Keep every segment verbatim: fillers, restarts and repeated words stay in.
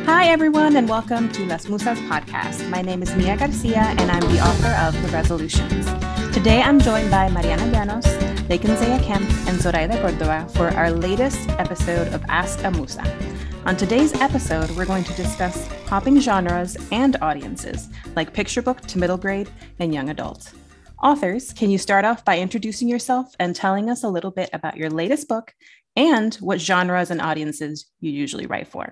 Hi, everyone, and welcome to Las Musas podcast. My name is Mia Garcia, and I'm the author of The Resolutions. Today, I'm joined by Mariana Llanos, Lakenzeya Kemp, and Zoraida Cordova for our latest episode of Ask a Musa. On today's episode, we're going to discuss hopping genres and audiences, like picture book to middle grade and young adult. Authors, can you start off by introducing yourself and telling us a little bit about your latest book and what genres and audiences you usually write for?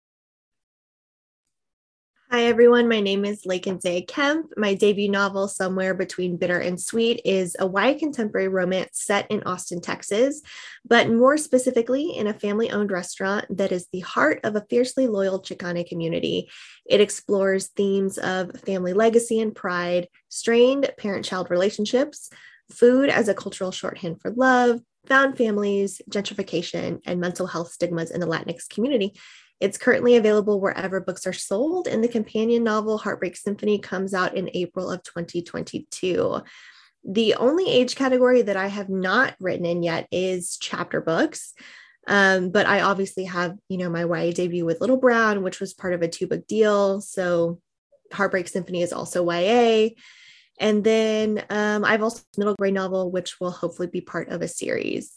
Hi, everyone. My name is Lakenzeya Kemp. My debut novel, Somewhere Between Bitter and Sweet, is a Y A contemporary romance set in Austin, Texas, but more specifically in a family-owned restaurant that is the heart of a fiercely loyal Chicana community. It explores themes of family legacy and pride, strained parent-child relationships, food as a cultural shorthand for love, found families, gentrification, and mental health stigmas in the Latinx community. It's currently available wherever books are sold, and the companion novel Heartbreak Symphony comes out in April of twenty twenty-two. The only age category that I have not written in yet is chapter books, um, but I obviously have, you know, my Y A debut with Little Brown, which was part of a two-book deal, so Heartbreak Symphony is also Y A. And then um, I've also a middle grade novel, which will hopefully be part of a series.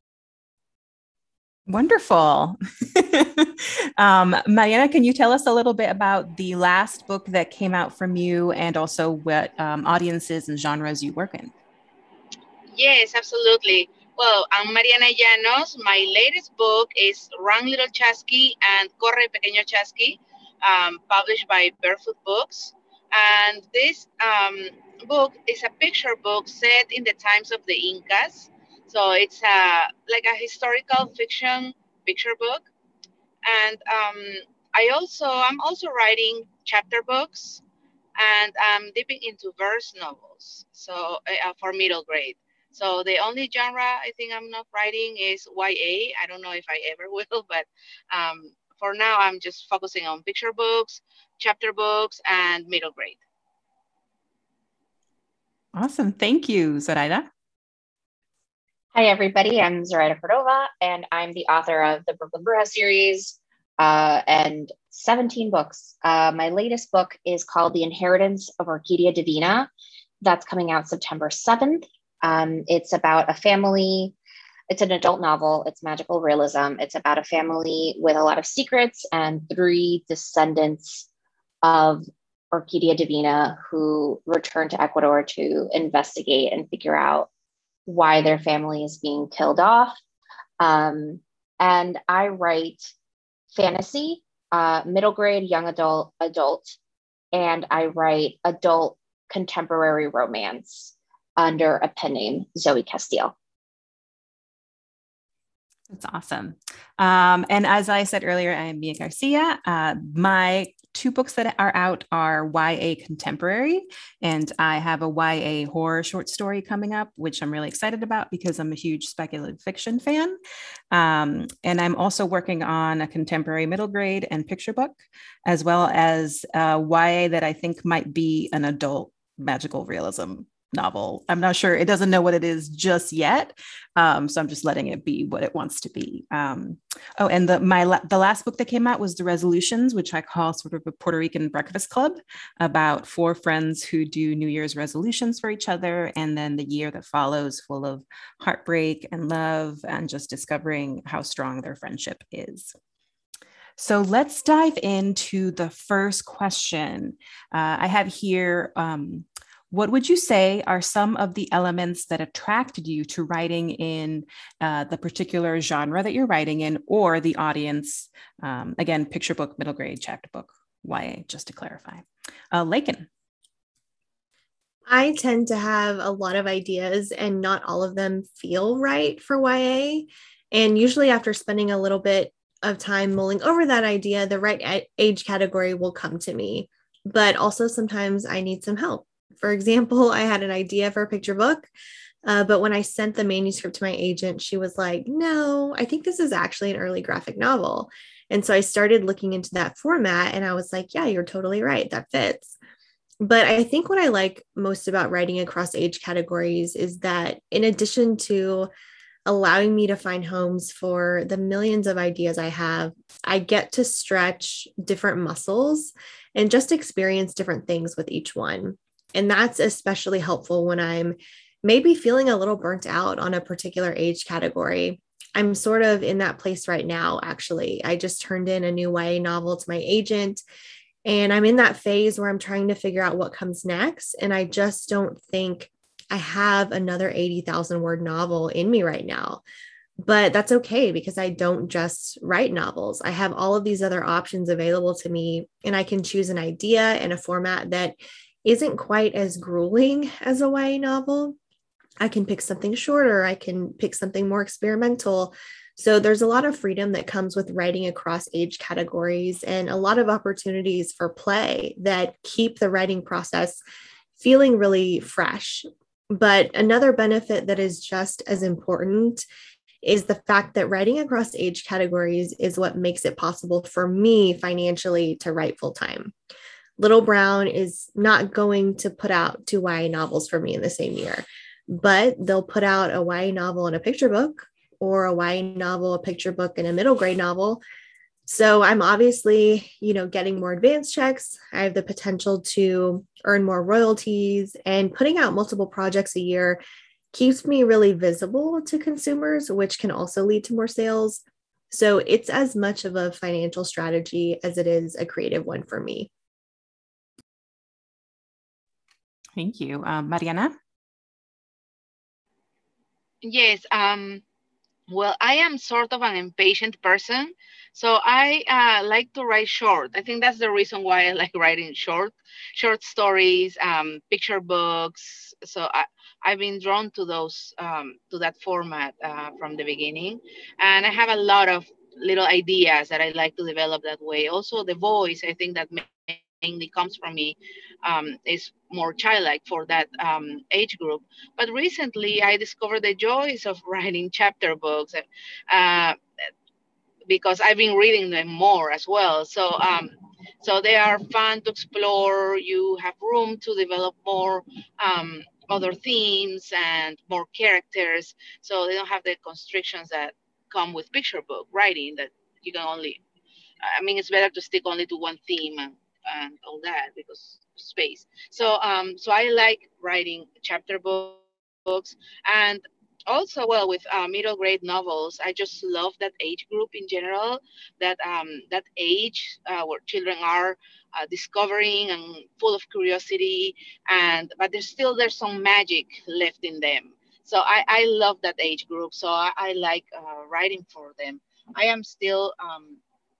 Wonderful. um, Mariana, can you tell us a little bit about the last book that came out from you and also what um, audiences and genres you work in? Yes, absolutely. Well, I'm Mariana Llanos. My latest book is Run Little Chasqui and Corre Pequeño Chasqui, um, published by Barefoot Books. And this um, book is a picture book set in the times of the Incas. So it's a, like a historical fiction picture book. And um, I also, I'm also writing chapter books, and I'm dipping into verse novels, so uh, for middle grade. So the only genre I think I'm not writing is Y A. I don't know if I ever will, but um, for now, I'm just focusing on picture books, chapter books, and middle grade. Awesome. Thank you, Zoraida. Hi, everybody. I'm Zoraida Cordova, and I'm the author of the Brooklyn Bruja series uh, and seventeen books. Uh, my latest book is called The Inheritance of Orquídea Divina. That's coming out September seventh. Um, it's about a family. It's an adult novel. It's magical realism. It's about a family with a lot of secrets and three descendants of Orquídea Divina who return to Ecuador to investigate and figure out why their family is being killed off. Um, and I write fantasy, uh, middle grade, young adult, adult, and I write adult contemporary romance under a pen name, Zoe Castile. That's awesome. Um, and as I said earlier, I'm Mia Garcia. Uh, my two books that are out are Y A contemporary, and I have a Y A horror short story coming up, which I'm really excited about because I'm a huge speculative fiction fan. Um, and I'm also working on a contemporary middle grade and picture book, as well as a Y A that I think might be an adult magical realism novel. I'm not sure. It doesn't know what it is just yet. Um, so I'm just letting it be what it wants to be. Um, oh, and the my la- the last book that came out was The Resolutions, which I call sort of a Puerto Rican breakfast club about four friends who do New Year's resolutions for each other. And then the year that follows full of heartbreak and love and just discovering how strong their friendship is. So let's dive into the first question. Uh, I have here, um, what would you say are some of the elements that attracted you to writing in uh, the particular genre that you're writing in, or the audience? Um, again, picture book, middle grade, chapter book, Y A, just to clarify. Uh, Laken. I tend to have a lot of ideas and not all of them feel right for Y A. And usually after spending a little bit of time mulling over that idea, the right age category will come to me. But also sometimes I need some help. For example, I had an idea for a picture book, uh, but when I sent the manuscript to my agent, she was like, no, I think this is actually an early graphic novel. And so I started looking into that format and I was like, yeah, you're totally right. That fits. But I think what I like most about writing across age categories is that in addition to allowing me to find homes for the millions of ideas I have. I get to stretch different muscles and just experience different things with each one. And that's especially helpful when I'm maybe feeling a little burnt out on a particular age category. I'm sort of in that place right now, actually. I just turned in a new Y A novel to my agent, and I'm in that phase where I'm trying to figure out what comes next. And I just don't think I have another eighty thousand word novel in me right now. But that's okay because I don't just write novels. I have all of these other options available to me, and I can choose an idea and a format that isn't quite as grueling as a Y A novel. I can pick something shorter. I can pick something more experimental. So there's a lot of freedom that comes with writing across age categories and a lot of opportunities for play that keep the writing process feeling really fresh. But another benefit that is just as important is the fact that writing across age categories is what makes it possible for me financially to write full time. Little Brown is not going to put out two Y A novels for me in the same year, but they'll put out a Y A novel and a picture book, or a Y A novel, a picture book, and a middle grade novel. So I'm obviously, you know, getting more advance checks. I have the potential to earn more royalties, and putting out multiple projects a year keeps me really visible to consumers, which can also lead to more sales. So it's as much of a financial strategy as it is a creative one for me. Thank you. Um, Mariana? Yes. Um, well, I am sort of an impatient person. So I uh, like to write short. I think that's the reason why I like writing short, short stories, um, picture books. So I, I've been drawn to those, um, to that format uh, from the beginning. And I have a lot of little ideas that I like to develop that way. Also, the voice, I think that mainly comes from me, um, is more childlike for that um, age group. But recently, I discovered the joys of writing chapter books uh, because I've been reading them more as well. So, um, so they are fun to explore. You have room to develop more um, other themes and more characters. So they don't have the constrictions that come with picture book writing that you can only. I mean, it's better to stick only to one theme and, and all that because space. So, um, so I like writing chapter books, and also, well, with uh, middle grade novels, I just love that age group in general. That um, that age uh, where children are uh, discovering and full of curiosity, and but there's still there's some magic left in them. So I, I love that age group. So I, I like uh, writing for them. I am still um,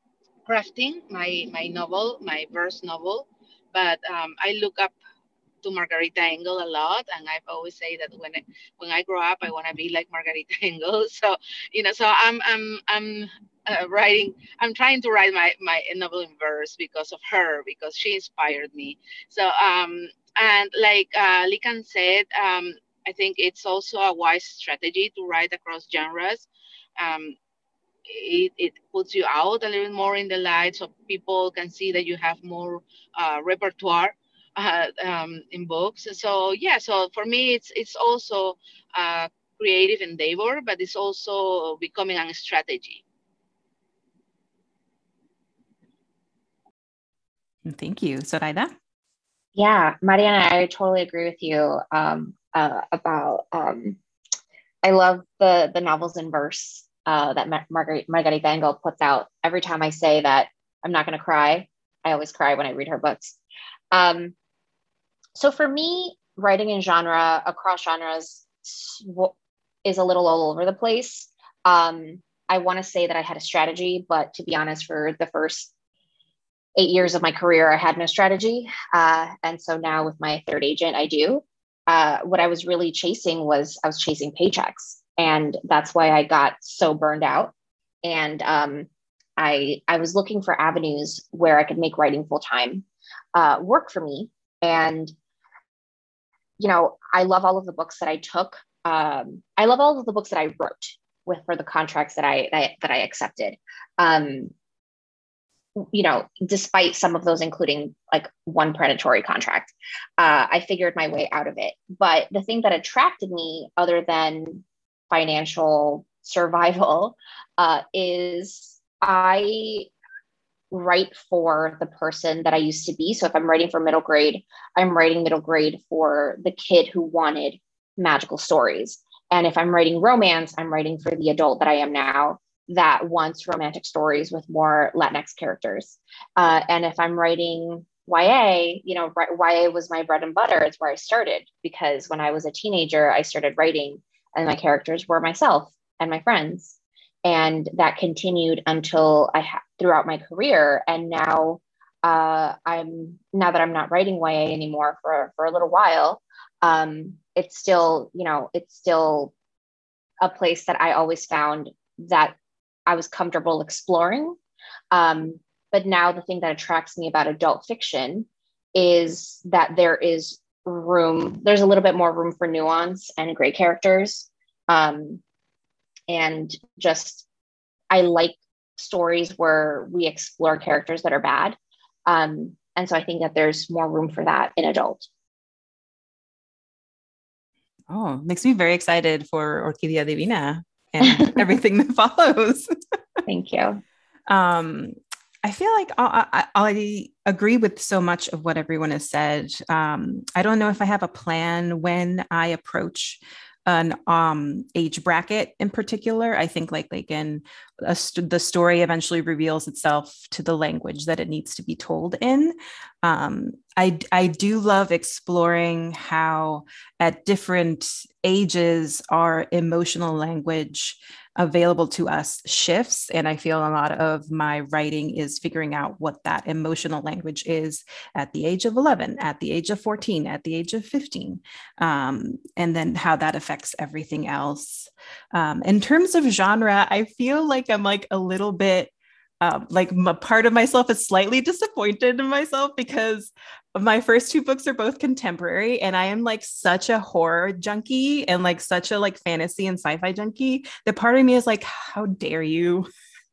crafting my my novel, my verse novel. But um, I look up to Margarita Engel a lot, and I've always say that when I, when I grow up, I want to be like Margarita Engel. So you know, so I'm I'm I'm uh, writing. I'm trying to write my my novel in verse because of her, because she inspired me. So um and like uh, Likan said, um, I think it's also a wise strategy to write across genres. Um, it, it puts you out a little bit more in the light so people can see that you have more uh, repertoire uh, um, in books. So yeah, so for me it's it's also a creative endeavor, but it's also becoming a strategy. Thank you. Zoraida? Yeah, Mariana, I totally agree with you um, uh, about. Um, I love the the novels in verse uh, that Mar- Margaret Margarita Engel puts out. Every time I say that I'm not going to cry, I always cry when I read her books. Um, so for me, writing in genre across genres is a little all over the place. Um, I want to say that I had a strategy, but to be honest, for the first eight years of my career, I had no strategy. Uh, and so now with my third agent, I do. Uh, what I was really chasing was I was chasing paychecks. And that's why I got so burned out. And um, I, I was looking for avenues where I could make writing full-time uh, work for me. And, you know, I love all of the books that I took. Um, I love all of the books that I wrote with for the contracts that I, that I, that I accepted. Um, you know, despite some of those, including like one predatory contract, uh, I figured my way out of it. But the thing that attracted me, other than financial survival, uh, is I write for the person that I used to be. So if I'm writing for middle grade, I'm writing middle grade for the kid who wanted magical stories. And if I'm writing romance, I'm writing for the adult that I am now that wants romantic stories with more Latinx characters. Uh, and if I'm writing Y A, you know, Y A was my bread and butter. It's where I started, because when I was a teenager, I started writing and my characters were myself and my friends. And that continued until I ha- throughout my career. And now uh, I'm now that I'm not writing Y A anymore for, for a little while, um, it's still, you know, it's still a place that I always found that I was comfortable exploring. Um, but now the thing that attracts me about adult fiction is that there is room, there's a little bit more room for nuance and gray characters. Um, and just, I like stories where we explore characters that are bad. Um, and so I think that there's more room for that in adult. Oh, makes me very excited for Orquídea Divina and everything that follows. Thank you. Um, I feel like I, I, I agree with so much of what everyone has said. Um, I don't know if I have a plan when I approach an um, age bracket in particular. I think like like in a st- the story eventually reveals itself to the language that it needs to be told in. Um, I I do love exploring how at different ages our emotional language available to us shifts. And I feel a lot of my writing is figuring out what that emotional language is at the age of eleven, at the age of fourteen, at the age of fifteen, um, and then how that affects everything else. Um, in terms of genre, I feel like I'm like a little bit um, like a part of myself is slightly disappointed in myself because my first two books are both contemporary, and I am like such a horror junkie and like such a like fantasy and sci-fi junkie that part of me is like, how dare you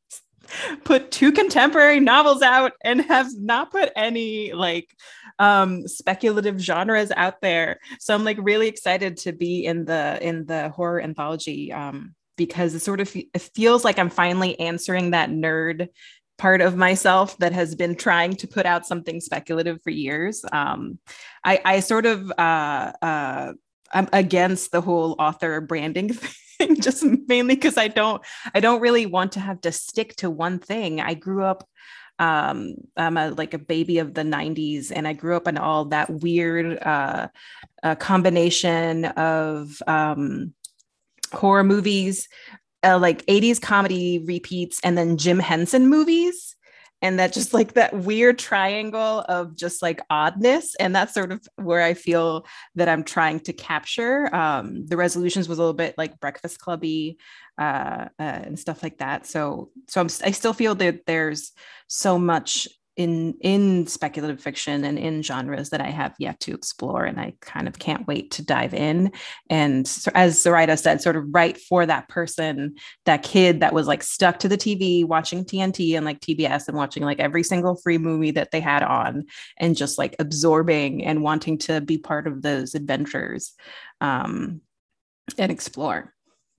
put two contemporary novels out and have not put any like um speculative genres out there. So I'm like really excited to be in the in the horror anthology um because it sort of it feels like I'm finally answering that nerd part of myself that has been trying to put out something speculative for years. Um, I, I sort of, uh, uh, I'm against the whole author branding thing, just mainly because I don't, I don't really want to have to stick to one thing. I grew up, um, I'm a, like a baby of the nineties, and I grew up in all that weird uh, uh, combination of um, horror movies, Uh, like eighties comedy repeats, and then Jim Henson movies. And that just like that weird triangle of just like oddness. And that's sort of where I feel that I'm trying to capture. Um, the Resolutions was a little bit like Breakfast Clubby uh, uh, and stuff like that. So, so I'm, I still feel that there's so much in in speculative fiction and in genres that I have yet to explore, and I kind of can't wait to dive in. And so, as Zoraida said, sort of write for that person, that kid that was like stuck to the T V watching T N T and like T B S and watching like every single free movie that they had on, and just like absorbing and wanting to be part of those adventures um, and explore.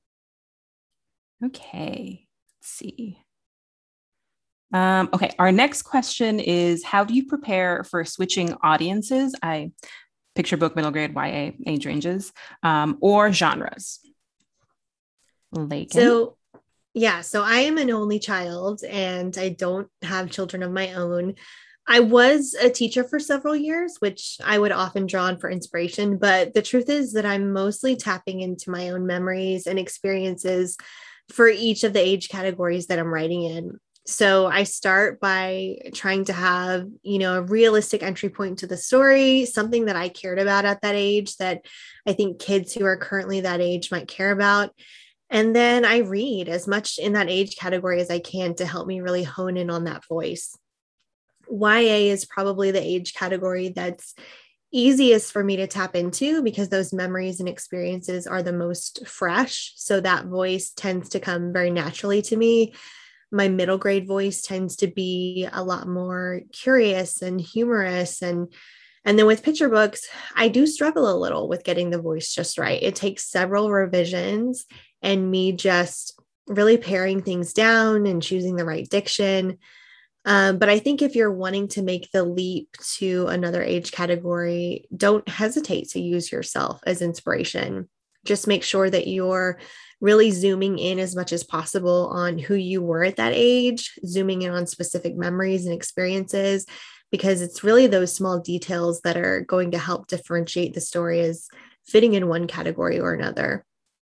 Okay, let's see. Um, okay, our next question is, how do you prepare for switching audiences? I picture book, middle grade, Y A, age ranges, um, or genres. Lakin? So, yeah, so I am an only child and I don't have children of my own. I was a teacher for several years, which I would often draw on for inspiration. But the truth is that I'm mostly tapping into my own memories and experiences for each of the age categories that I'm writing in. So I start by trying to have, you know, a realistic entry point to the story, something that I cared about at that age that I think kids who are currently that age might care about. And then I read as much in that age category as I can to help me really hone in on that voice. Y A is probably the age category that's easiest for me to tap into because those memories and experiences are the most fresh. So that voice tends to come very naturally to me. My middle grade voice tends to be a lot more curious and humorous. And, and then with picture books, I do struggle a little with getting the voice just right. It takes several revisions. and me just really paring things down and choosing the right diction. Um, but I think if you're wanting to make the leap to another age category, don't hesitate to use yourself as inspiration. Just make sure that you're really zooming in as much as possible on who you were at that age, zooming in on specific memories and experiences, because it's really those small details that are going to help differentiate the story as fitting in one category or another.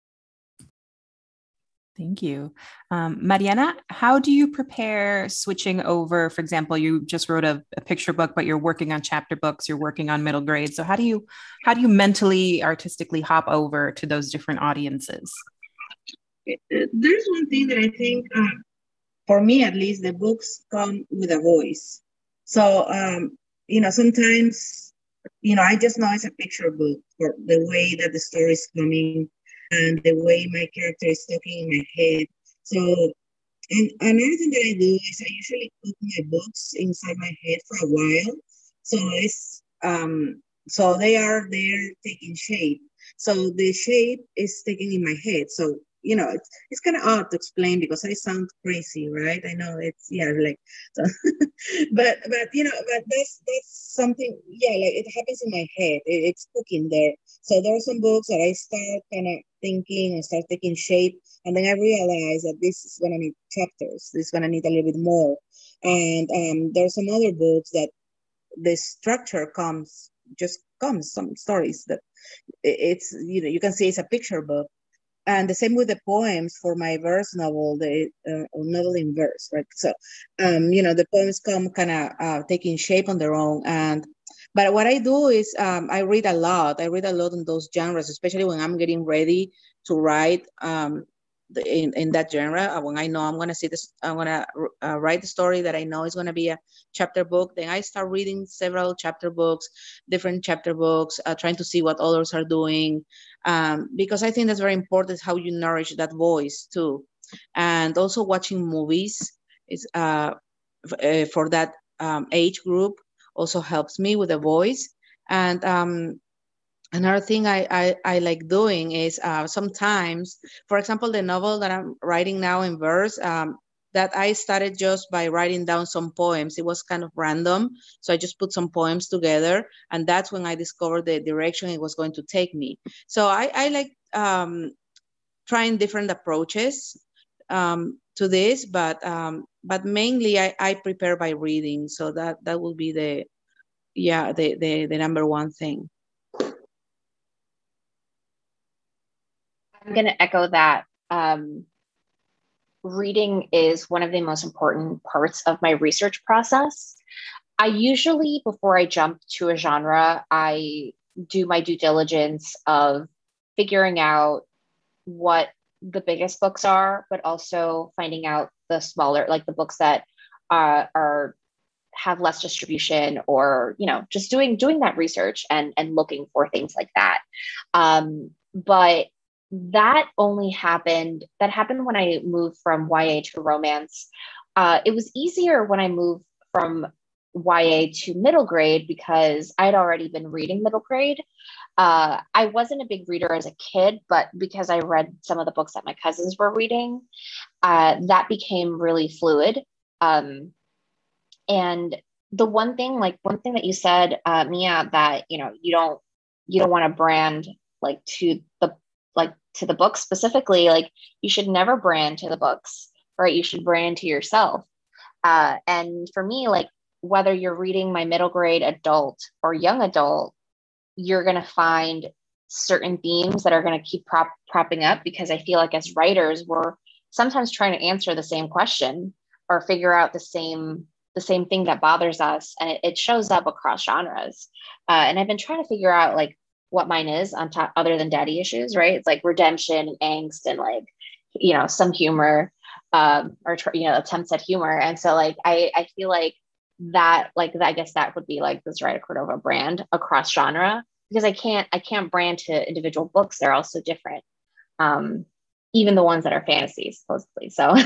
Thank you. Um, Mariana, how do you prepare switching over? For example, you just wrote a, a picture book, but you're working on chapter books, you're working on middle grade. So how do you, how do you mentally, artistically hop over to those different audiences? There's one thing that I think, uh, for me at least, the books come with a voice. So, um, you know, sometimes, you know, I just know it's a picture book for the way that the story is coming and the way my character is talking in my head. So, and another thing that I do is I usually put my books inside my head for a while. So it's, um, so they are there taking shape. So the shape is taken in my head. So, you know, it's, it's kind of odd to explain because I sound crazy, right? I know it's, yeah, like, so but, but, you know, but that's, that's something, yeah, like it happens in my head. It, it's cooking there. So there are some books that I start kind of thinking and start taking shape. And then I realize that this is going to need chapters. This is going to need a little bit more. And um, there are some other books that the structure comes, just comes, some stories that it's, you know, you can see it's a picture book. And the same with the poems for my verse novel, the uh, novel in verse, right? So, um, you know, the poems come kind of uh, taking shape on their own. And, but what I do is um, I read a lot. I read a lot in those genres, especially when I'm getting ready to write um, the, in, in that genre. Uh, when I know I'm going to see this, I'm going to uh, write the story that I know is going to be a chapter book. Then I start reading several chapter books, different chapter books, uh, trying to see what others are doing. Um, because I think that's very important, how you nourish that voice too. And also watching movies is uh, f- uh, for that um, age group also helps me with the voice. And um, another thing I, I, I like doing is uh, sometimes, for example, the novel that I'm writing now in verse, um, that I started just by writing down some poems. It was kind of random. So I just put some poems together. And that's when I discovered the direction it was going to take me. So I, I like um, trying different approaches um, to this, but um, but mainly I, I prepare by reading. So that, that will be the, yeah, the, the, the number one thing. I'm going to echo that. Um, reading is one of the most important parts of my research process. I usually, before I jump to a genre, I do my due diligence of figuring out what the biggest books are, but also finding out the smaller, like the books that uh, are have less distribution, or you know, just doing doing that research and and looking for things like that. Um, but that only happened, that happened when I moved from Y A to romance. Uh, it was easier when I moved from Y A to middle grade because I'd already been reading middle grade. Uh, I wasn't a big reader as a kid, but because I read some of the books that my cousins were reading, uh, that became really fluid. Um, and the one thing, like one thing that you said, uh, Mia, that you know you don't you don't want to brand like to the like to the book specifically. Like you should never brand to the books, right? You should brand to yourself. Uh, and for me, like whether you're reading my middle grade adult or young adult, you're going to find certain themes that are going to keep prop, propping up, because I feel like as writers, we're sometimes trying to answer the same question or figure out the same the same thing that bothers us, and it, it shows up across genres. Uh, and I've been trying to figure out like what mine is on top, other than daddy issues, right? It's like redemption and angst and like, you know, some humor, um, or you know, attempts at humor. And so like I I feel like that like I guess that would be like the Zoraida Cordova brand across genre, because I can't I can't brand to individual books. They're all so different, um, even the ones that are fantasy supposedly. So.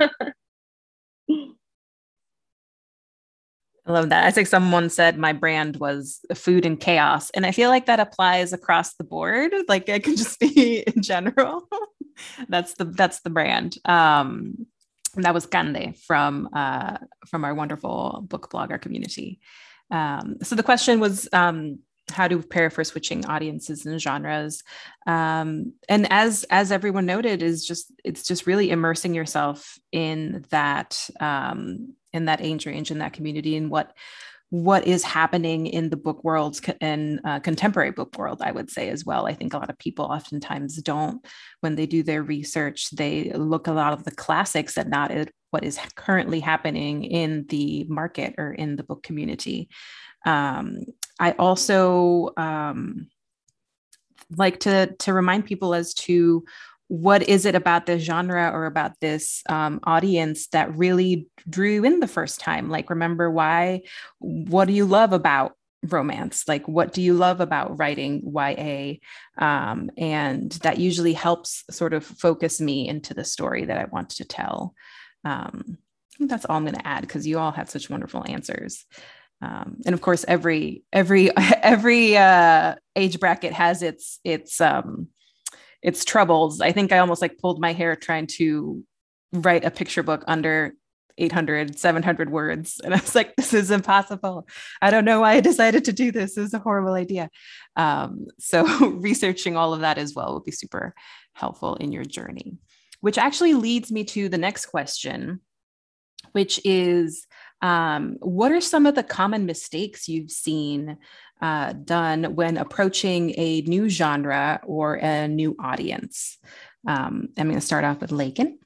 I love that. I think someone said my brand was food and chaos. And I feel like that applies across the board. Like it could just be in general. That's the that's the brand. Um, and that was Cande from uh, from our wonderful book blogger community. Um, so the question was, um, how to prepare for switching audiences and genres. Um, and as as everyone noted, is just it's just really immersing yourself in that um, in that age range, in that community, and what what is happening in the book world and uh, contemporary book world, I would say as well. I think a lot of people oftentimes don't, when they do their research, they look a lot of the classics and not at what is currently happening in the market or in the book community. Um, I also um, like to, to remind people as to what is it about this genre or about this um, audience that really drew you in the first time? Like, remember why, what do you love about romance? Like, what do you love about writing Y A? Um, and that usually helps sort of focus me into the story that I want to tell. Um, I think that's all I'm going to add, because you all have such wonderful answers. Um, and of course, every, every, every uh, age bracket has its, its, um, its troubles. I think I almost like pulled my hair trying to write a picture book under eight hundred, seven hundred words. And I was like, this is impossible. I don't know why I decided to do this. This is a horrible idea. Um, so researching all of that as well will be super helpful in your journey, which actually leads me to the next question, which is, um, what are some of the common mistakes you've seen uh, done when approaching a new genre or a new audience? Um, I'm going to start off with Lakin.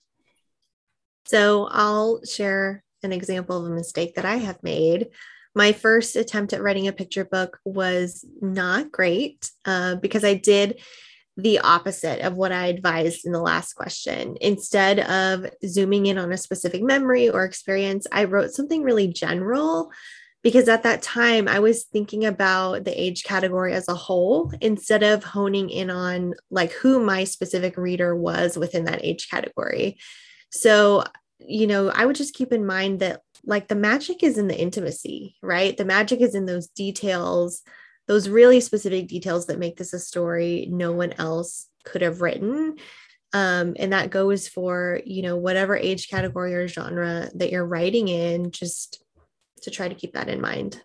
So I'll share an example of a mistake that I have made. My first attempt at writing a picture book was not great uh, because I did the opposite of what I advised in the last question. Instead of zooming in on a specific memory or experience, I wrote something really general, because at that time I was thinking about the age category as a whole instead of honing in on like who my specific reader was within that age category. So, you know, I would just keep in mind that like the magic is in the intimacy, right? The magic is in those details, those really specific details that make this a story no one else could have written. Um, and that goes for, you know, whatever age category or genre that you're writing in, just to try to keep that in mind.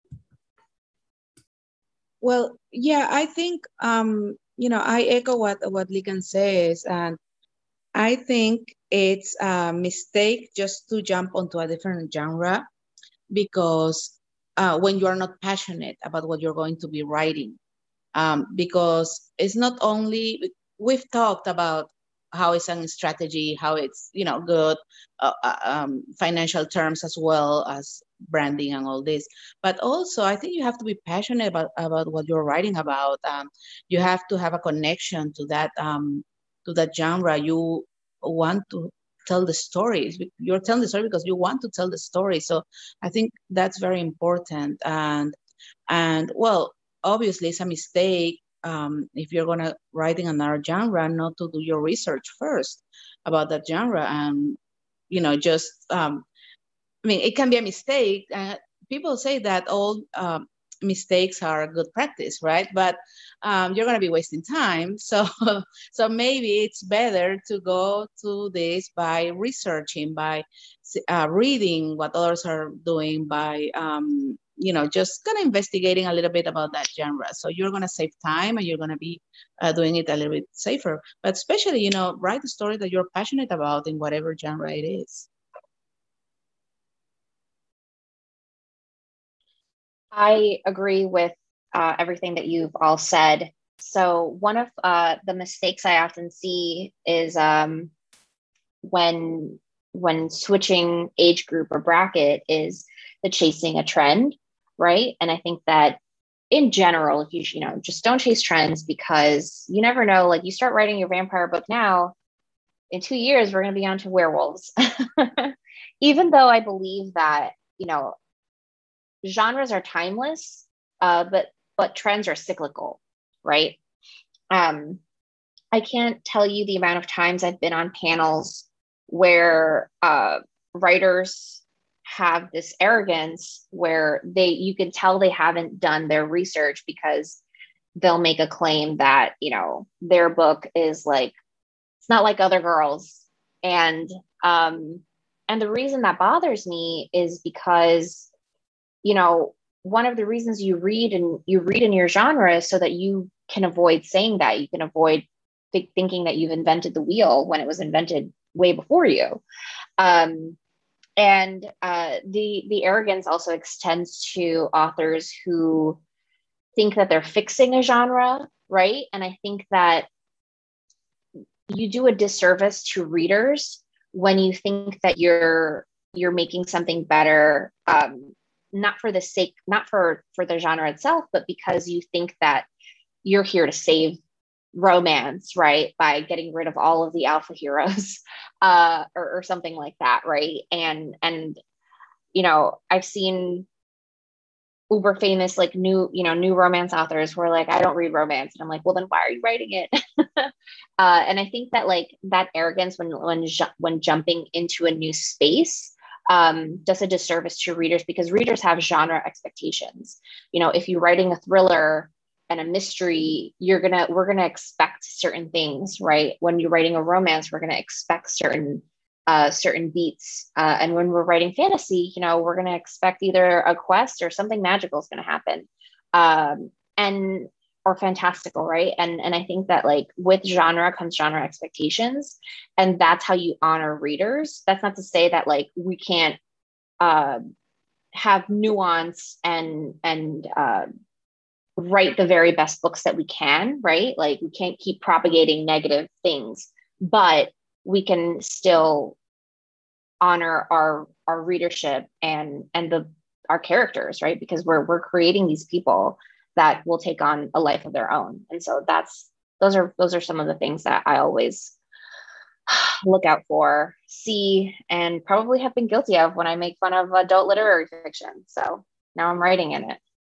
Well, yeah, I think, um, you know, I echo what, what Lakin says. And I think it's a mistake just to jump onto a different genre, because uh, when you are not passionate about what you're going to be writing, um, because it's not only, we've talked about how it's a strategy, how it's, you know, good, uh, um, financial terms as well as branding and all this. But also, I think you have to be passionate about, about what you're writing about. Um, you have to have a connection to that, um, to that genre. You want to tell the stories. You're telling the story because you want to tell the story. So I think that's very important. And, and well, obviously it's a mistake um, if you're gonna writing another genre, not to do your research first about that genre. And, you know, just, um, I mean, it can be a mistake. Uh, people say that all um, mistakes are good practice, right? But um, you're going to be wasting time. So, so maybe it's better to go to this by researching, by uh, reading what others are doing, by um, you know, just kind of investigating a little bit about that genre. So you're going to save time and you're going to be uh, doing it a little bit safer. But especially, you know, write a story that you're passionate about in whatever genre it is. I agree with uh, everything that you've all said. So one of uh, the mistakes I often see is um, when when switching age group or bracket is the chasing a trend, right? And I think that in general, if you you know just don't chase trends, because you never know. Like, you start writing your vampire book now, in two years we're going to be on to werewolves. Even though I believe that, you know, genres are timeless, uh, but but trends are cyclical, right? Um, I can't tell you the amount of times I've been on panels where uh, writers have this arrogance where they, you can tell they haven't done their research, because they'll make a claim that, you know, their book is like it's not like other girls. And, um, and the reason that bothers me is because, you know, one of the reasons you read and you read in your genre is so that you can avoid saying that. You can avoid th- thinking that you've invented the wheel when it was invented way before you. Um, and uh, the the arrogance also extends to authors who think that they're fixing a genre, right? And I think that you do a disservice to readers when you think that you're you're making something better, um, not for the sake, not for for the genre itself, but because you think that you're here to save romance, right? By getting rid of all of the alpha heroes, uh, or, or something like that, right? And and you know, I've seen uber famous like new, you know, new romance authors who are like, I don't read romance, and I'm like, well, then why are you writing it? uh, and I think that like that arrogance when when when jumping into a new space um, does a disservice to readers, because readers have genre expectations. You know, if you're writing a thriller and a mystery, you're gonna we're gonna expect certain things, right? When you're writing a romance, we're gonna expect certain uh, certain beats, uh, and when we're writing fantasy, you know, we're gonna expect either a quest or something magical is gonna happen, um, and or fantastical, right? And and I think that like with genre comes genre expectations, and that's how you honor readers. That's not to say that like we can't uh, have nuance and and uh, write the very best books that we can, right? Like we can't keep propagating negative things, but we can still honor our our readership and and the our characters, right? Because we're we're creating these people that will take on a life of their own. And so that's those are those are some of the things that I always look out for, see, and probably have been guilty of when I make fun of adult literary fiction. So now I'm writing in it.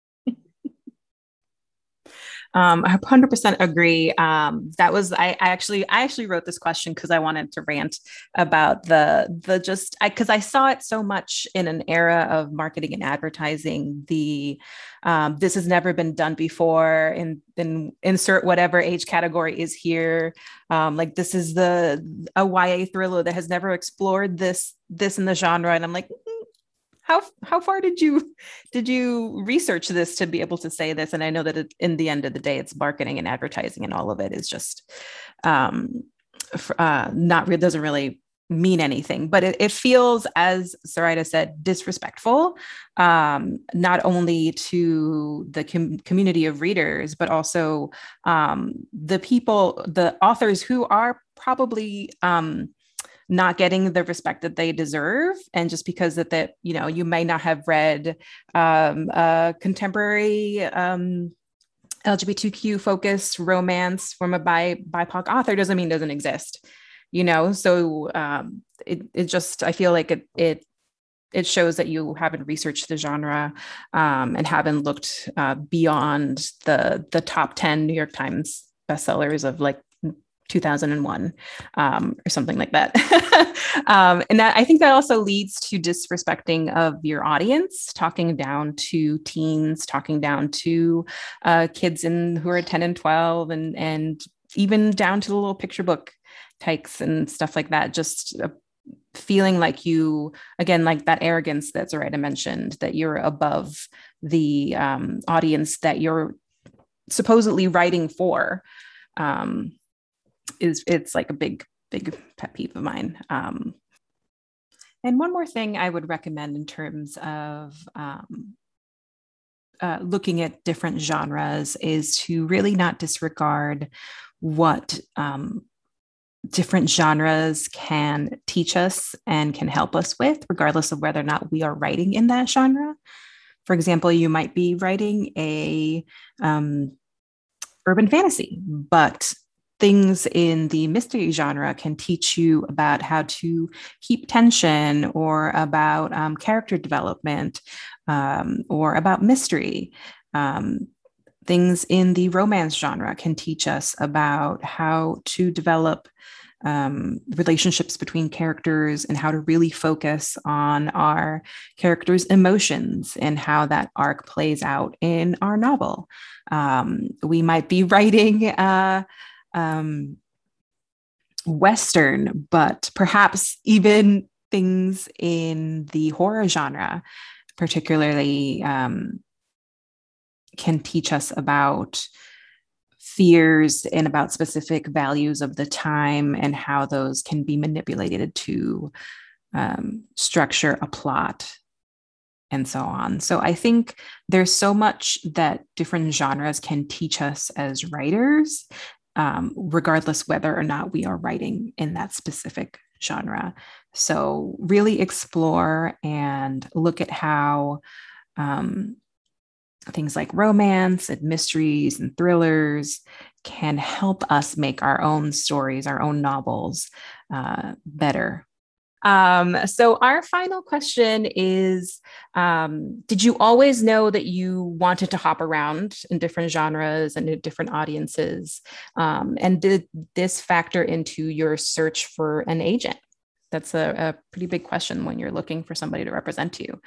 Um, I one hundred percent agree. Um, that was I, I actually I actually wrote this question because I wanted to rant about the the just I because I saw it so much in an era of marketing and advertising. The um, this has never been done before, and then insert whatever age category is here. Um, like this is the a Y A thriller that has never explored this this in the genre, and I'm like. How how far did you did you research this to be able to say this? And I know that it, in the end of the day, it's marketing and advertising, and all of it is just um, uh, not really doesn't really mean anything. But it, it feels, as Zoraida said, disrespectful, um, not only to the com- community of readers, but also um, the people, the authors who are probably. Um, not getting the respect that they deserve. And just because that, that you know, you may not have read um, a contemporary um, L G B T Q focused romance from a bi- B I P O C author doesn't mean it doesn't exist, you know? So um, it, it just, I feel like it, it, it shows that you haven't researched the genre um, and haven't looked uh, beyond the, the top ten New York Times bestsellers of like two thousand one um, or something like that. um, and that I think that also leads to disrespecting of your audience, talking down to teens, talking down to uh, kids in who are ten and twelve, and, and even down to the little picture book types and stuff like that. Just uh, feeling like you, again, like that arrogance that Zoraida mentioned, that you're above the um, audience that you're supposedly writing for. Um, is it's like a big, big pet peeve of mine. Um, and one more thing I would recommend in terms of um, uh, looking at different genres is to really not disregard what um, different genres can teach us and can help us with, regardless of whether or not we are writing in that genre. For example, you might be writing a um, urban fantasy, but things in the mystery genre can teach you about how to keep tension, or about um, character development, um, or about mystery. Um, things in the romance genre can teach us about how to develop um, relationships between characters and how to really focus on our characters' emotions and how that arc plays out in our novel. Um, we might be writing uh, Um, Western, but perhaps even things in the horror genre, particularly, um, can teach us about fears and about specific values of the time and how those can be manipulated to um, structure a plot and so on. So I think there's so much that different genres can teach us as writers, um, regardless whether or not we are writing in that specific genre. So really explore and look at how um, things like romance and mysteries and thrillers can help us make our own stories, our own novels uh, better. Um, so our final question is, um, did you always know that you wanted to hop around in different genres and in different audiences? Um, and did this factor into your search for an agent? That's a, a pretty big question when you're looking for somebody to represent you.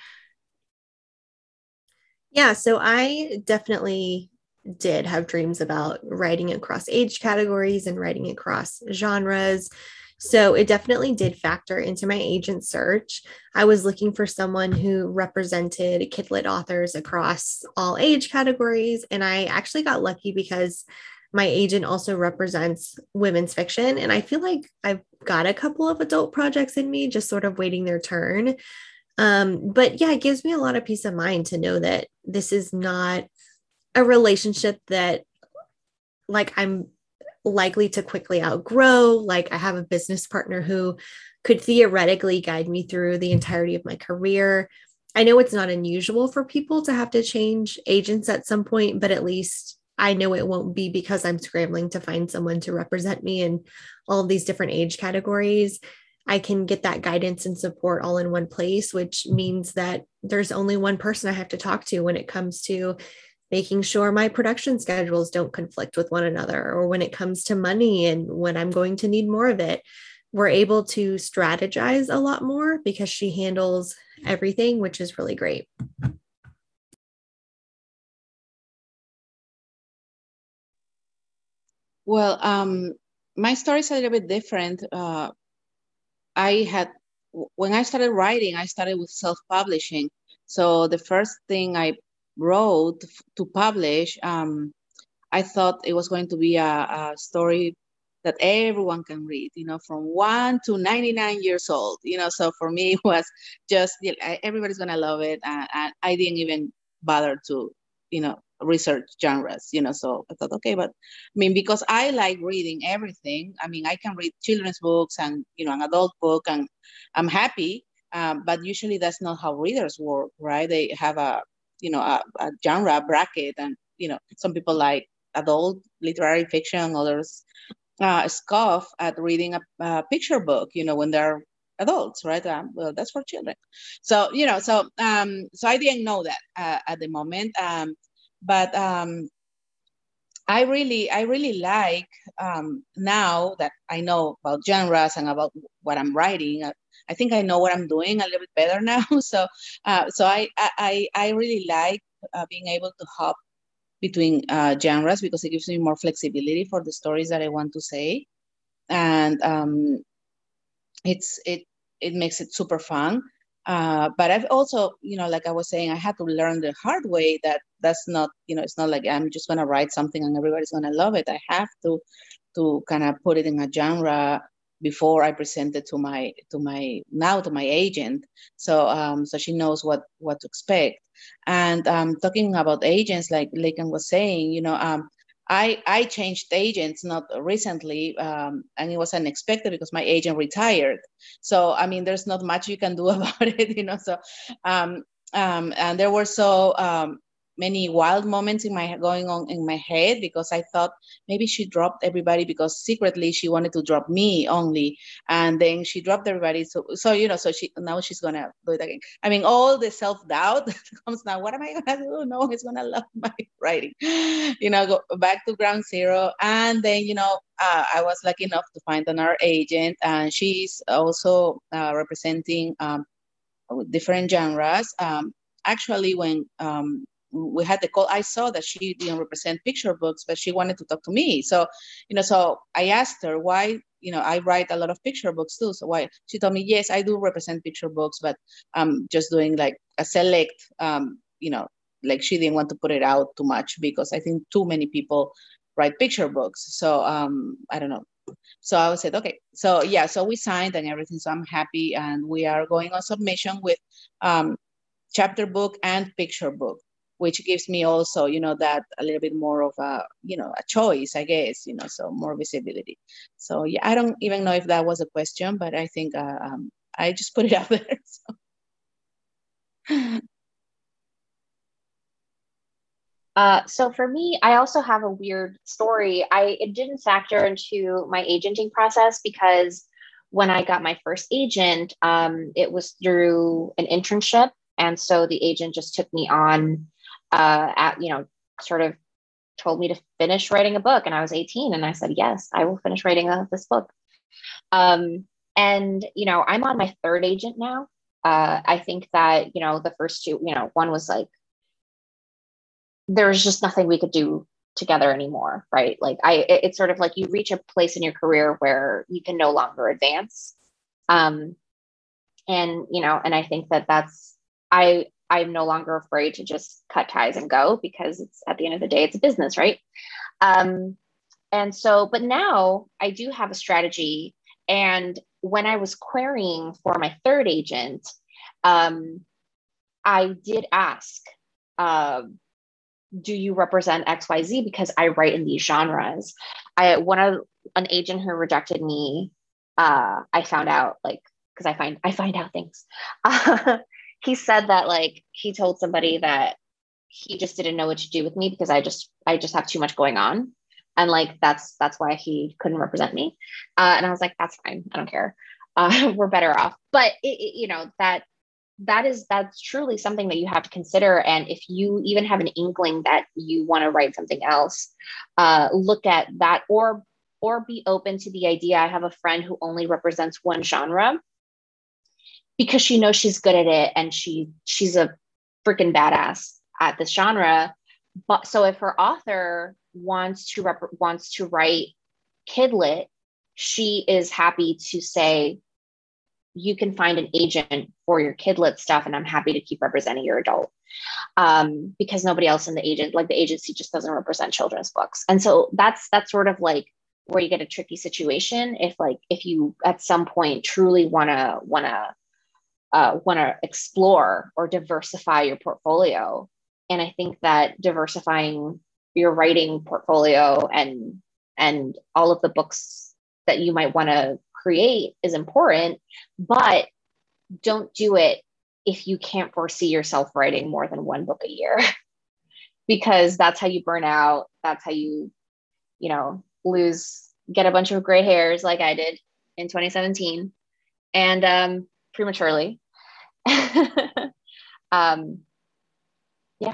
Yeah, so I definitely did have dreams about writing across age categories and writing across genres. So it definitely did factor into my agent search. I was looking for someone who represented kidlit authors across all age categories. And I actually got lucky because my agent also represents women's fiction. And I feel like I've got a couple of adult projects in me, just sort of waiting their turn. Um, but yeah, it gives me a lot of peace of mind to know that this is not a relationship that like I'm likely to quickly outgrow. Like I have a business partner who could theoretically guide me through the entirety of my career. I know it's not unusual for people to have to change agents at some point, but at least I know it won't be because I'm scrambling to find someone to represent me in all of these different age categories. I can get that guidance and support all in one place, which means that there's only one person I have to talk to when it comes to making sure my production schedules don't conflict with one another, or when it comes to money and when I'm going to need more of it. We're able to strategize a lot more because she handles everything, which is really great. Well, um, my story is a little bit different. Uh, I had, when I started writing, I started with self-publishing. So the first thing I wrote to publish, um, I thought it was going to be a, a story that everyone can read, you know, from one to ninety-nine years old, you know. So for me, it was just, you know, everybody's going to love it. And, and I didn't even bother to, you know, research genres, you know. So I thought, okay, but I mean, because I like reading everything. I mean, I can read children's books and, you know, an adult book, and I'm happy. Um, but usually that's not how readers work, right? They have a, you know, a, a genre bracket, and, you know, some people like adult literary fiction, others uh, scoff at reading a, a picture book, you know, when they're adults, right? Um, well, that's for children. So, you know, so um, so I didn't know that uh, at the moment. Um, but um, I really, I really like um, now that I know about genres and about what I'm writing. I, I think I know what I'm doing a little bit better now. So, uh, so I, I, I really like uh, being able to hop between uh, genres because it gives me more flexibility for the stories that I want to say, and um, it's it it makes it super fun. Uh, but I've also, you know, like I was saying, I had to learn the hard way that that's not, you know, it's not like I'm just gonna write something and everybody's gonna love it. I have to to kind of put it in a genre before I present it to my to my now to my agent, so um, so she knows what what to expect. And um, talking about agents, like Laken was saying, you know, um, I I changed agents not recently, um, and it was unexpected because my agent retired. So I mean, there's not much you can do about it, you know. So um, um, and there were so um, many wild moments in my going on in my head because I thought maybe she dropped everybody because secretly she wanted to drop me only, and then she dropped everybody. So so you know, so she now she's gonna do it again. I mean, all the self doubt that comes now. What am I gonna do? No one is gonna love my writing. You know, go back to ground zero. And then you know, uh, I was lucky enough to find another agent, and she's also uh, representing um, different genres. Um, actually, when um, we had the call, I saw that she didn't represent picture books, but she wanted to talk to me. So, you know, so I asked her why, you know, I write a lot of picture books too. So why? She told me, yes, I do represent picture books, but I'm just doing like a select, um, you know, like she didn't want to put it out too much because I think too many people write picture books. So um, I don't know. So I said, okay. So yeah, so we signed and everything. So I'm happy. And we are going on submission with um, chapter book and picture book, which gives me also, you know, that a little bit more of a, you know, a choice, I guess, you know, so more visibility. So yeah, I don't even know if that was a question, but I think uh, um, I just put it out there. So. Uh, so for me, I also have a weird story. I it didn't factor into my agenting process because when I got my first agent, um, it was through an internship. And so the agent just took me on uh, at, you know, sort of told me to finish writing a book. And I was eighteen. And I said, yes, I will finish writing a, this book. Um, and, you know, I'm on my third agent now. Uh, I think that, you know, the first two, you know, one was like, there's just nothing we could do together anymore, right? Like I, it, it's sort of like you reach a place in your career where you can no longer advance. Um, and, you know, and I think that that's, I, I'm no longer afraid to just cut ties and go because it's at the end of the day, it's a business, right? Um, and so, but now I do have a strategy. And when I was querying for my third agent, um, I did ask, um, do you represent X Y Z? Because I write in these genres. I one of an agent who rejected me, uh, I found out like, because I find I find out things. Uh, he said that like he told somebody that he just didn't know what to do with me because I just I just have too much going on. And like that's that's why he couldn't represent me. Uh, and I was like, that's fine. I don't care. Uh, we're better off. But it, it, you know, that that is that's truly something that you have to consider. And if you even have an inkling that you want to write something else, uh, look at that, or or be open to the idea. I have a friend who only represents one genre because she knows she's good at it and she she's a freaking badass at this genre. But so if her author wants to rep- wants to write kidlit, she is happy to say, you can find an agent for your kidlit stuff and I'm happy to keep representing your adult. Um, because nobody else in the agent, like the agency just doesn't represent children's books. And so that's, that's sort of like where you get a tricky situation. If like, if you at some point truly want to, want to, uh, want to explore or diversify your portfolio. And I think that diversifying your writing portfolio and, and all of the books that you might want to create is important, but don't do it if you can't foresee yourself writing more than one book a year, because that's how you burn out. That's how you, you know, lose, get a bunch of gray hairs like I did in twenty seventeen and um, prematurely. um, yeah.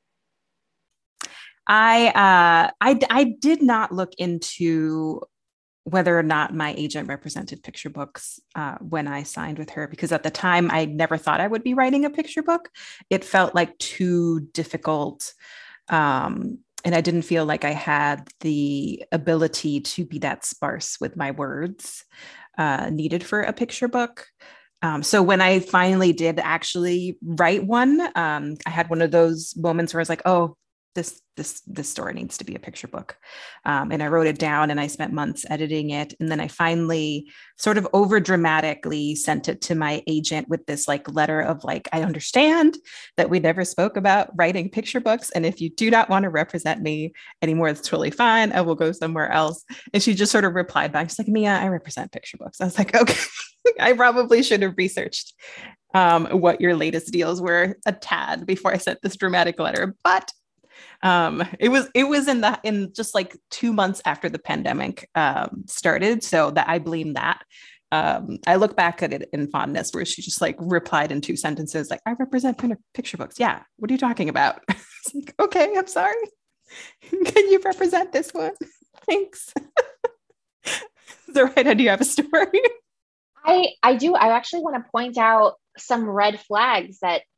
I, uh, I, I did not look into whether or not my agent represented picture books uh, when I signed with her, because at the time I never thought I would be writing a picture book. It felt like too difficult. Um, and I didn't feel like I had the ability to be that sparse with my words uh, needed for a picture book. Um, so when I finally did actually write one, um, I had one of those moments where I was like, oh, this, this, this story needs to be a picture book. Um, and I wrote it down and I spent months editing it. And then I finally sort of over dramatically sent it to my agent with this like letter of like, I understand that we never spoke about writing picture books. And if you do not want to represent me anymore, it's totally fine. I will go somewhere else. And she just sort of replied back. She's like, Mia, I represent picture books. I was like, okay, I probably should have researched um, what your latest deals were a tad before I sent this dramatic letter. But um it was it was in the in just like two months after the pandemic um started, so that I blame that. um I look back at it in fondness where she just like replied in two sentences like, I represent picture books. Yeah, what are you talking about? It's like, okay, I'm sorry. Can you represent this one? Thanks. Zoraida, do you have a story? I I do. I actually want to point out some red flags that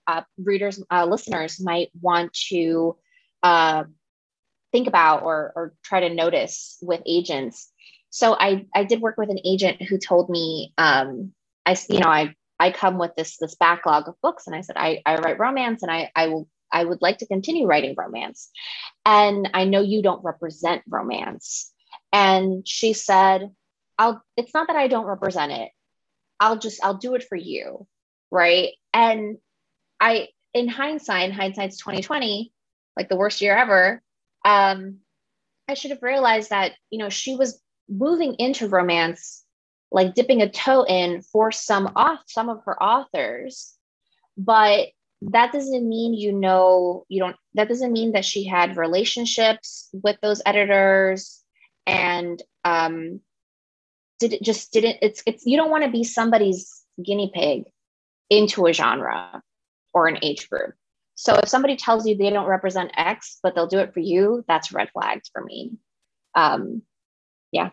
uh, readers, uh, listeners might want to uh, think about or, or try to notice with agents. So I, I did work with an agent who told me, um, I, you know, I, I come with this, this backlog of books. And I said, I, I write romance and I, I will, I would like to continue writing romance. And I know you don't represent romance. And she said, I'll, it's not that I don't represent it. I'll just, I'll do it for you. Right. And I, in hindsight, hindsight's twenty twenty, like the worst year ever. Um, I should have realized that, you know, she was moving into romance, like dipping a toe in for some off some of her authors, but that doesn't mean, you know, you don't, that doesn't mean that she had relationships with those editors and um, did it just didn't, it's, it's, you don't want to be somebody's guinea pig into a genre or an age group. So if somebody tells you they don't represent X, but they'll do it for you, that's red flags for me. Um, yeah.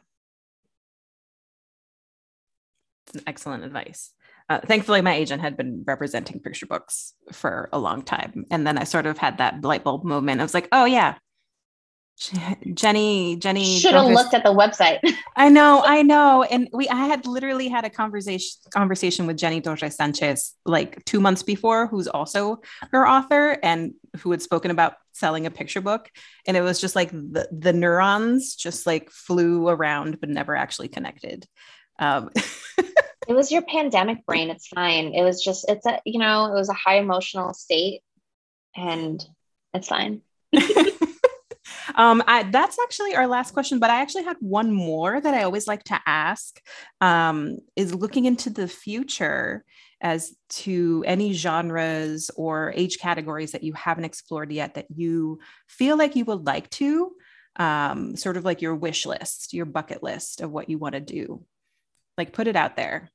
Excellent advice. Uh, thankfully, my agent had been representing picture books for a long time. And then I sort of had that light bulb moment. I was like, oh, yeah, Jenny, Jenny should have looked at the website. I know, I know. And we, I had literally had a conversation conversation with Jenny Torres Sanchez like two months before, who's also her author and who had spoken about selling a picture book. And it was just like the, the neurons just like flew around, but never actually connected. Um, It was your pandemic brain. It's fine. It was just, it's a, you know, it was a high emotional state and it's fine. um, I, that's actually our last question, but I actually had one more that I always like to ask, um, is looking into the future as to any genres or age categories that you haven't explored yet that you feel like you would like to, um, sort of like your wish list, your bucket list of what you want to do. Like put it out there.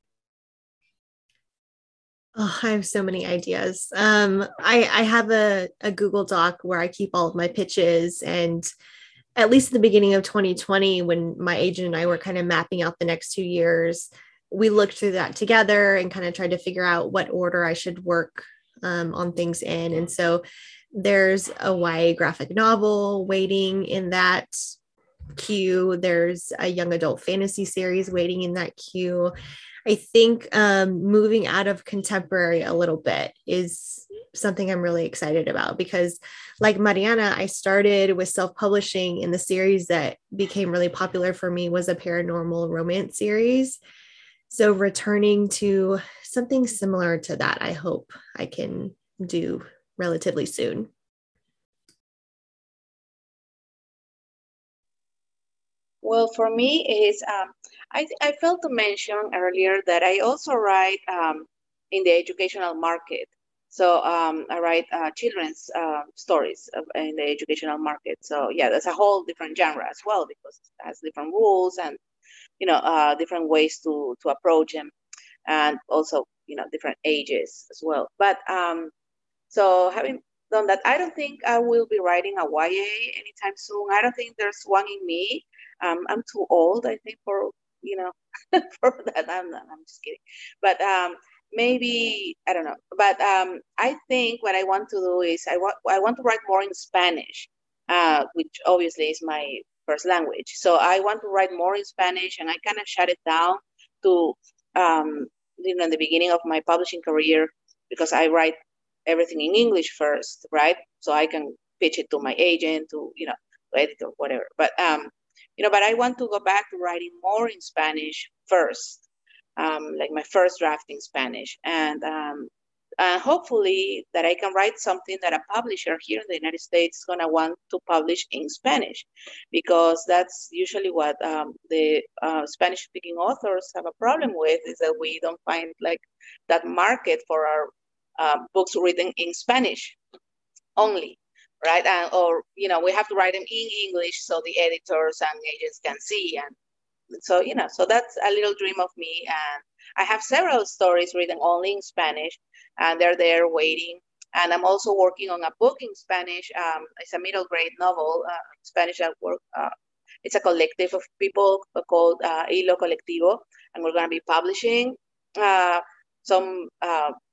Oh, I have so many ideas. Um, I, I have a, a Google Doc where I keep all of my pitches. And at least at the beginning of twenty twenty, when my agent and I were kind of mapping out the next two years, we looked through that together and kind of tried to figure out what order I should work um, on things in. And so there's a Y A graphic novel waiting in that queue. There's a young adult fantasy series waiting in that queue. I think um, moving out of contemporary a little bit is something I'm really excited about because, like Mariana, I started with self-publishing, and the series that became really popular for me was a paranormal romance series. So returning to something similar to that, I hope I can do relatively soon. Well, for me is um, I I failed to mention earlier that I also write um, in the educational market. So um, I write uh, children's uh, stories in the educational market. So yeah, that's a whole different genre as well because it has different rules and you know uh, different ways to to approach them, and also you know different ages as well. But um, so having done that, I don't think I will be writing a Y A anytime soon. I don't think there's one in me. Um, I'm too old, I think, for you know, for that. I'm not, I'm just kidding. But um, maybe I don't know. But um, I think what I want to do is I want I want to write more in Spanish, uh, which obviously is my first language. So I want to write more in Spanish, and I kind of shut it down to um, you know, in the beginning of my publishing career because I write everything in English first, right? So I can pitch it to my agent, to you know, to editor, whatever. But um. You know, but I want to go back to writing more in Spanish first, um, like my first draft in Spanish. And um, uh, hopefully that I can write something that a publisher here in the United States is going to want to publish in Spanish, because that's usually what um, the uh, Spanish-speaking authors have a problem with, is that we don't find like that market for our uh, books written in Spanish only. Right, and or you know we have to write them in English so the editors and agents can see, and so you know so that's a little dream of me. And I have several stories written only in Spanish, and they're there waiting. And I'm also working on a book in Spanish. Um, it's a middle grade novel uh, in Spanish that work. Uh, it's a collective of people called uh, Hilo Colectivo, and we're going to be publishing uh, some uh,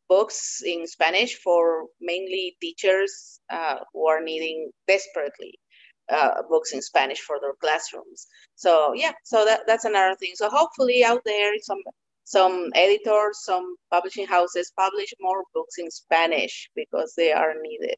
books in Spanish for mainly teachers uh, who are needing desperately uh, books in Spanish for their classrooms. So yeah, so that, that's another thing. So hopefully out there, some some editors, some publishing houses publish more books in Spanish because they are needed.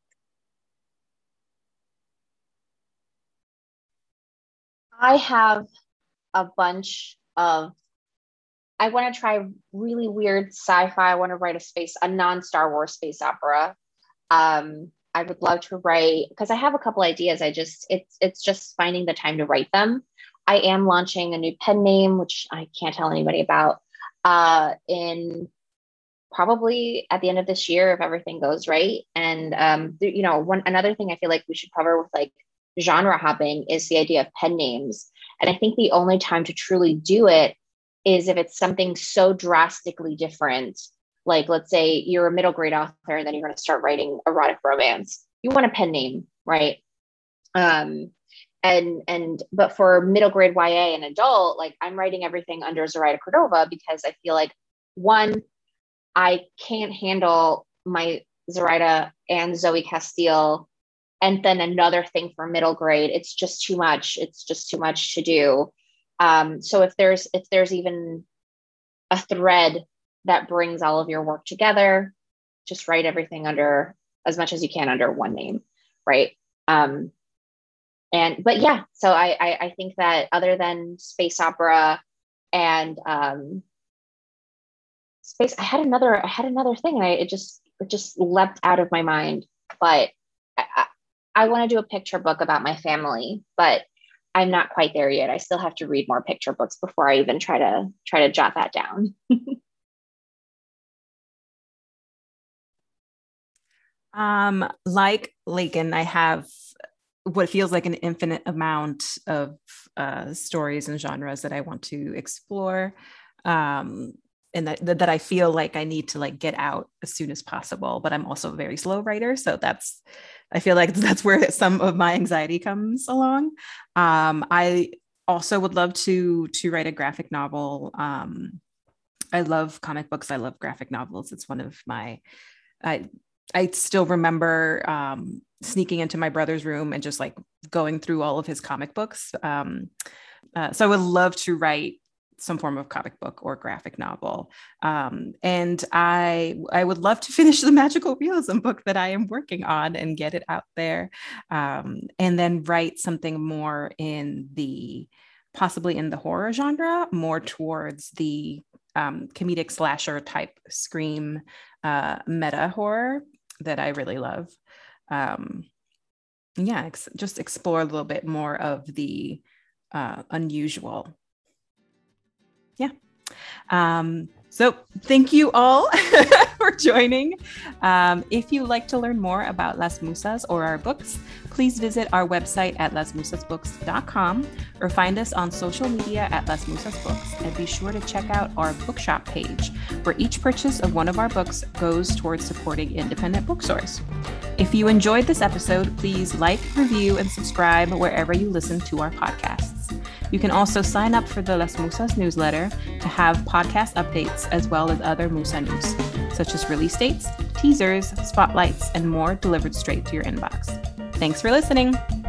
I have a bunch of, I want to try really weird sci-fi. I want to write a space, a non-Star Wars space opera. Um, I would love to write, because I have a couple ideas. I just, it's, it's just finding the time to write them. I am launching a new pen name, which I can't tell anybody about, uh, in probably at the end of this year, if everything goes right. And, um, th- you know, one, another thing I feel like we should cover with like genre hopping is the idea of pen names. And I think the only time to truly do it is if it's something so drastically different. Like, let's say you're a middle grade author and then you're going to start writing erotic romance. You want a pen name, right? Um, and, and, but for middle grade Y A and adult, like I'm writing everything under Zoraida Cordova because I feel like, one, I can't handle my Zoraida and Zoe Castile and then another thing for middle grade. It's just too much. It's just too much to do. Um, so if there's, if there's even a thread that brings all of your work together, just write everything under, as much as you can under one name, right? Um, and, but yeah, so I, I, I think that other than space opera and um, space, I had another, I had another thing and I, it just, it just leapt out of my mind, but I, I, I want to do a picture book about my family, but I'm not quite there yet. I still have to read more picture books before I even try to try to jot that down. um, like Lakin, I have what feels like an infinite amount of uh, stories and genres that I want to explore. Um, and that, that I feel like I need to like get out as soon as possible, but I'm also a very slow writer. So that's, I feel like that's where some of my anxiety comes along. Um, I also would love to, to write a graphic novel. Um, I love comic books. I love graphic novels. It's one of my, I, I still remember um, sneaking into my brother's room and just like going through all of his comic books. Um, uh, so I would love to write some form of comic book or graphic novel. Um, and I, I would love to finish the magical realism book that I am working on and get it out there. Um, and then write something more in the, possibly in the horror genre, more towards the um, comedic slasher type scream uh, meta horror that I really love. Um, yeah, ex- just explore a little bit more of the uh, unusual. Yeah. Um, so thank you all for joining. Um, if you'd like to learn more about Las Musas or our books, please visit our website at las musas books dot com or find us on social media at Las Musas Books, and be sure to check out our bookshop page, where each purchase of one of our books goes towards supporting independent bookstores. If you enjoyed this episode, please like, review, and subscribe wherever you listen to our podcasts. You can also sign up for the Las Musas newsletter to have podcast updates as well as other Musa news, such as release dates, teasers, spotlights, and more delivered straight to your inbox. Thanks for listening.